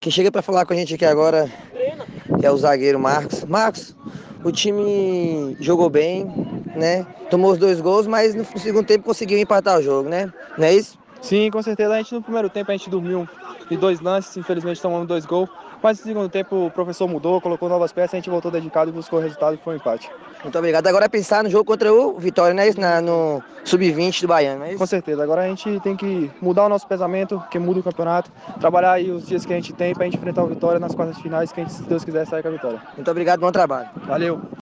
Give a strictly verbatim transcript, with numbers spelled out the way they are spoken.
Quem chega para falar com a gente aqui agora é o zagueiro Marcos. Marcos, o time jogou bem, né? Tomou os dois gols, mas no segundo tempo conseguiu empatar o jogo, né? Não é isso? Sim, com certeza. A gente no primeiro tempo a gente dormiu de dois lances, infelizmente tomamos dois gols. Mas no segundo tempo o professor mudou, colocou novas peças, a gente voltou dedicado e buscou o resultado e foi um empate. Muito obrigado. Agora é pensar no jogo contra o Vitória, né? Isso, na, no sub vinte do Baiano, não é Com isso? certeza. Agora a gente tem que mudar o nosso pensamento, que muda o campeonato, trabalhar aí os dias que a gente tem pra gente enfrentar o Vitória nas quartas finais, que a gente, se Deus quiser, sair com a vitória. Muito obrigado, bom trabalho. Valeu!